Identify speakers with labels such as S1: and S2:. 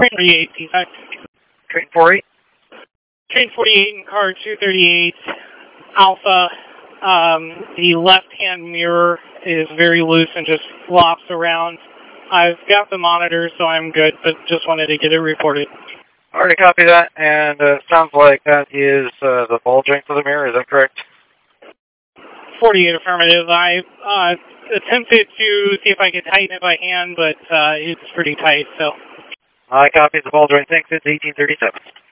S1: Train 48, P5.
S2: Train 48.
S1: Train 48 in car 238 Alpha. The left-hand mirror is very loose and just flops around. I've got the monitor, so I'm good, but just wanted to get it reported.
S2: Already copy that, and sounds like that is the bulging for the mirror, is that correct?
S1: 48 affirmative. I attempted to see if I could tighten it by hand, but it's pretty tight, so.
S2: I copy the bulging. Thanks, it's 1837.